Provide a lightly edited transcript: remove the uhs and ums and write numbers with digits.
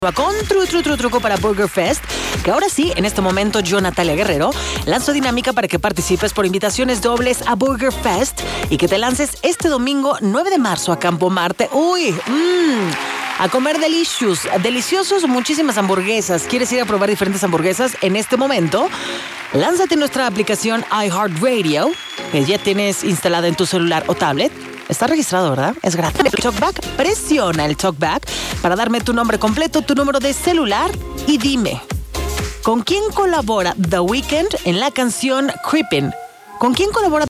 Con truco para Burger Fest, que ahora sí, en este momento yo, Natalia Guerrero, lanzo dinámica para que participes por invitaciones dobles a Burger Fest y que te lances este domingo 9 de marzo a Campo Marte. A comer deliciosos, muchísimas hamburguesas. ¿Quieres ir a probar diferentes hamburguesas en este momento? Lánzate nuestra aplicación iHeartRadio, que ya tienes instalada en tu celular o tablet. Está registrado, ¿verdad? Es gratis. El talkback, presiona el talkback para darme tu nombre completo, tu número de celular y dime, ¿con quién colabora The Weeknd en la canción Creepin'? ¿Con quién colabora